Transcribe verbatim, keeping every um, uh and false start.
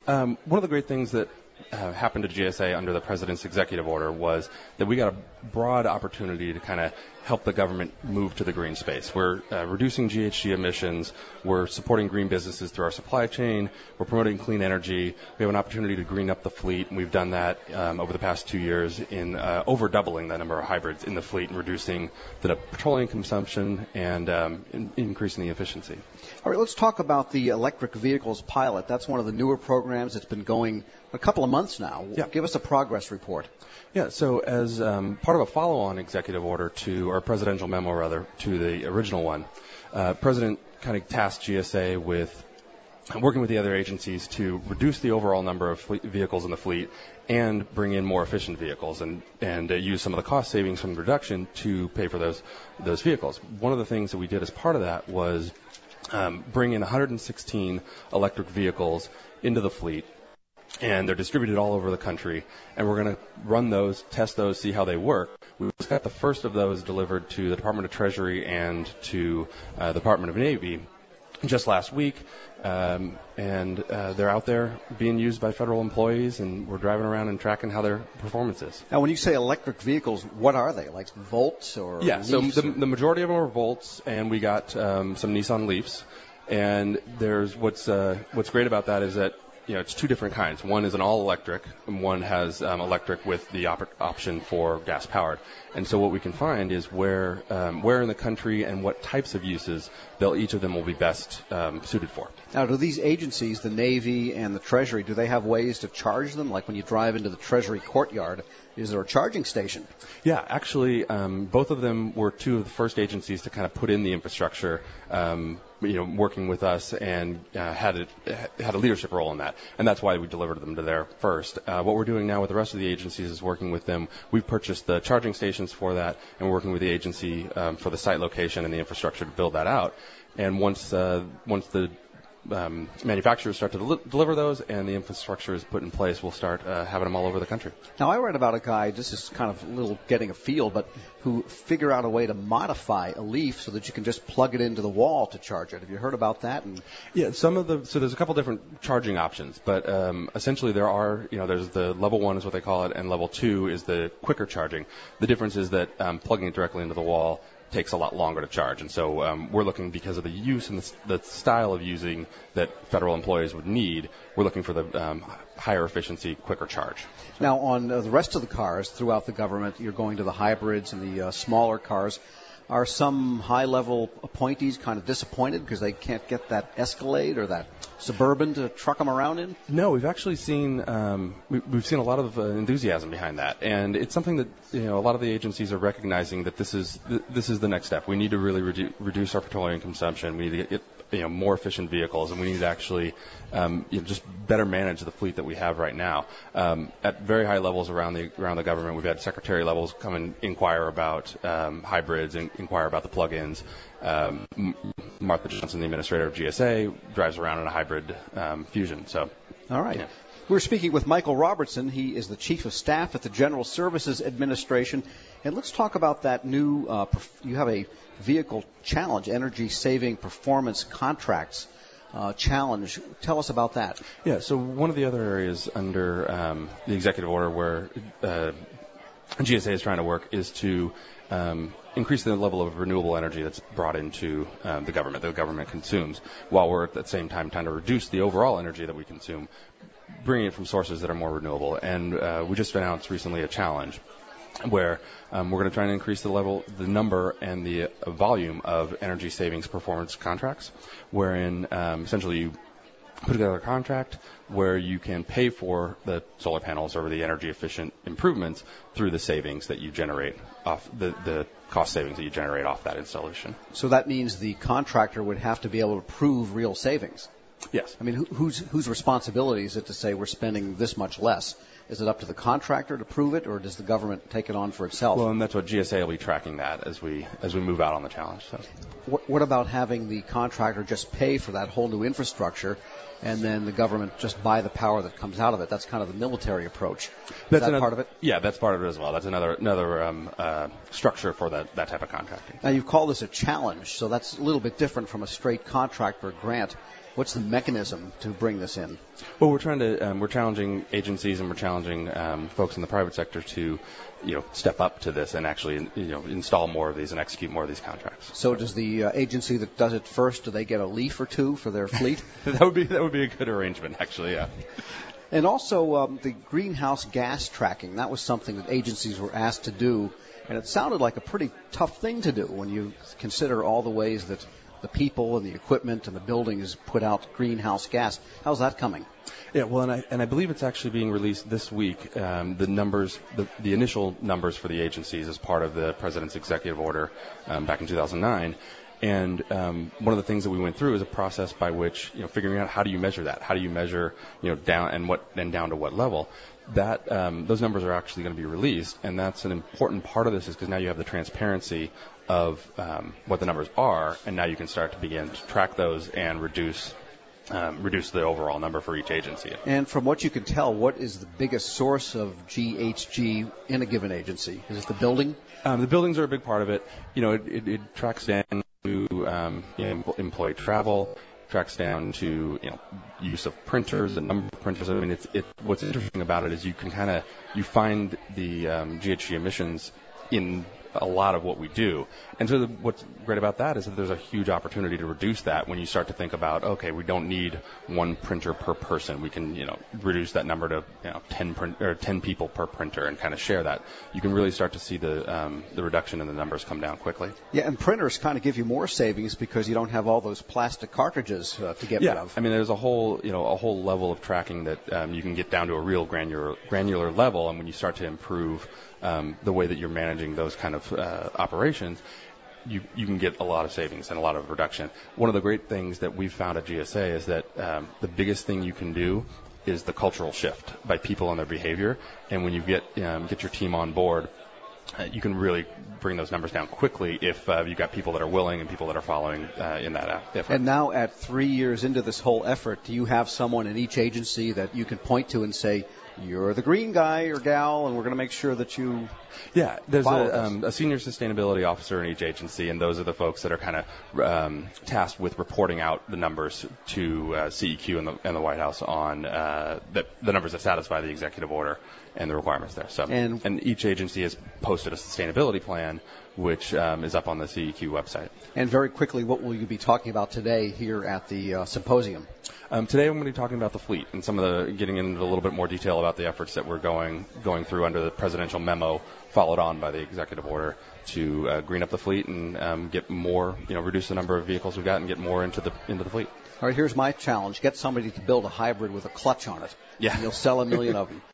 Um, one of the great things that uh, happened to G S A under the President's executive order was that we got a broad opportunity to kind of help the government move to the green space. We're uh, reducing G H G emissions. We're supporting green businesses through our supply chain. We're promoting clean energy. We have an opportunity to green up the fleet, and we've done that um, over the past two years in uh, over doubling the number of hybrids in the fleet and reducing the petroleum consumption and um, in- increasing the efficiency. All right, let's talk about the electric vehicles pilot. That's one of the newer programs that's been going a couple of months now. Yeah. Give us a progress report. Yeah, so as um, part of a follow-on executive order to, or presidential memo rather, to the original one, uh, President kind of tasked G S A with working with the other agencies to reduce the overall number of fleet vehicles in the fleet and bring in more efficient vehicles and, and uh, use some of the cost savings from the reduction to pay for those those vehicles. One of the things that we did as part of that was um, bring in one hundred sixteen electric vehicles into the fleet, and they're distributed all over the country, and we're going to run those, test those, see how they work. We just got the first of those delivered to the Department of Treasury and to uh, the Department of Navy just last week, um, and uh, they're out there being used by federal employees, and we're driving around and tracking how their performance is. Now, when you say electric vehicles, what are they? Like Volts or Yeah, so Leafs the, or? the majority of them are Volts, and we got um, some Nissan Leafs. And there's what's uh, what's great about that is that you know, it's two different kinds. One is an all-electric, and one has um, electric with the op- option for gas-powered. And so what we can find is where um, where in the country and what types of uses they'll each of them will be best um, suited for. Now, do these agencies, the Navy and the Treasury, do they have ways to charge them? Like when you drive into the Treasury courtyard, is there a charging station? Yeah, actually, um, both of them were two of the first agencies to kind of put in the infrastructure, um, you know, working with us and uh, had a, had a leadership role in that. And that's why we delivered them to there first. Uh, what we're doing now with the rest of the agencies is working with them. We've purchased the charging stations for that, and we're working with the agency um, for the site location and the infrastructure to build that out. And once uh, once the Um, manufacturers start to del- deliver those and the infrastructure is put in place, we'll start uh, having them all over the country. Now, I read about a guy, this is kind of a little getting a feel, but who figure out a way to modify a Leaf so that you can just plug it into the wall to charge it. Have you heard about that? And Yeah, some of the, so there's a couple different charging options, but um, essentially there are, you know, there's the level one is what they call it, and level two is the quicker charging. The difference is that um, plugging it directly into the wall takes a lot longer to charge. And so um, we're looking, because of the use and the, the style of using that federal employees would need, we're looking for the um, higher efficiency, quicker charge. So. Now, on uh, the rest of the cars throughout the government, you're going to the hybrids and the uh, smaller cars. Are some high-level appointees kind of disappointed because they can't get that Escalade or that Suburban to truck them around in? No, we've actually seen um, we, we've seen a lot of uh, enthusiasm behind that, and it's something that you know a lot of the agencies are recognizing that this is th- this is the next step. We need to really redu- reduce our petroleum consumption. We need to get you know more efficient vehicles, and we need to actually um, you know, just better manage the fleet that we have right now. Um, at very high levels around the around the government, we've had secretary levels come and inquire about um, hybrids and inquire about the plug-ins. Um, Martha Johnson, the administrator of G S A, drives around in a hybrid um, Fusion. So, all right. Yeah. We're speaking with Michael Robertson. He is the Chief of Staff at the General Services Administration. And let's talk about that new, uh, perf- you have a vehicle challenge, energy saving performance contracts uh, challenge. Tell us about that. Yeah, so one of the other areas under um, the executive order where uh, G S A is trying to work is to um, increase the level of renewable energy that's brought into um, the government, that the government consumes, while we're at the same time trying to reduce the overall energy that we consume, bringing it from sources that are more renewable. And uh, we just announced recently a challenge where um, we're going to try and increase the level, the number, and the uh, volume of energy savings performance contracts, wherein um, essentially you put together a contract where you can pay for the solar panels or the energy efficient improvements through the savings that you generate off the, the cost savings that you generate off that installation. So that means the contractor would have to be able to prove real savings. Yes. I mean, who, whose whose responsibility is it to say we're spending this much less? Is it up to the contractor to prove it, or does the government take it on for itself? Well, and that's what G S A will be tracking that as we as we move out on the challenge. So. What, what about having the contractor just pay for that whole new infrastructure, and then the government just buy the power that comes out of it? That's kind of the military approach. Is that's that another, part of it? Yeah, that's part of it as well. That's another another um, uh, structure for that, that type of contracting. Now, you've called this a challenge, so that's a little bit different from a straight contract or grant. What's the mechanism to bring this in? Well, we're trying to um, we're challenging agencies and we're challenging um, folks in the private sector to, you know, step up to this and actually, you know, install more of these and execute more of these contracts. So, does the uh, agency that does it first, do they get a leaf or two for their fleet? that would be that would be a good arrangement, actually. Yeah. And also um, the greenhouse gas tracking. That was something that agencies were asked to do, and it sounded like a pretty tough thing to do when you consider all the ways that the people and the equipment and the buildings put out greenhouse gas. How's that coming? Yeah, well, and I and I believe it's actually being released this week. Um, the numbers, the, the initial numbers for the agencies as part of the President's executive order um, back in two thousand nine. And um, one of the things that we went through is a process by which, you know, figuring out how do you measure that? How do you measure, you know, down and what and down to what level? That um, those numbers are actually going to be released, and that's an important part of this, is because now you have the transparency of um, what the numbers are, and now you can start to begin to track those and reduce um, reduce the overall number for each agency. And from what you can tell, what is the biggest source of G H G in a given agency? Is it the building? Um, the buildings are a big part of it. You know, it, it, it tracks down to um, you know, employee travel. Tracks down to, you know, use of printers, the number of printers. I mean, it's it. What's interesting about it is you can kind of you find the um, G H G emissions in a lot of what we do. And so the, what's great about that is that there's a huge opportunity to reduce that when you start to think about, okay, we don't need one printer per person. We can, you know, reduce that number to, you know, ten print, or ten people per printer and kind of share that. You can really start to see the um, the reduction in the numbers come down quickly. Yeah, and printers kind of give you more savings because you don't have all those plastic cartridges uh, to get yeah, rid of. I mean, there's a whole, you know, a whole level of tracking that um, you can get down to a real granular granular level, and when you start to improve um, the way that you're managing those kind of uh, operations, you you can get a lot of savings and a lot of reduction. One of the great things that we've found at G S A is that um, the biggest thing you can do is the cultural shift by people and their behavior. And when you get um, get your team on board, uh, you can really bring those numbers down quickly if uh, you've got people that are willing and people that are following uh, in that effort. And now, at three years into this whole effort, do you have someone in each agency that you can point to and say, you're the green guy or gal, and we're going to make sure that you Yeah, there's follow a, um, a senior sustainability officer in each agency, and those are the folks that are kind of um, tasked with reporting out the numbers to uh, C E Q and the, and the White House on uh, the, the numbers that satisfy the executive order and the requirements there. So, and, and each agency has posted a sustainability plan, which um, is up on the C E Q website. And very quickly, what will you be talking about today here at the uh, symposium? Um, today I'm going to be talking about the fleet and some of the getting into a little bit more detail about the efforts that we're going going through under the presidential memo, followed on by the executive order, to uh, green up the fleet and um, get more, you know, reduce the number of vehicles we've got and get more into the into the fleet. All right, here's my challenge: get somebody to build a hybrid with a clutch on it. Yeah, and you'll sell a million of them.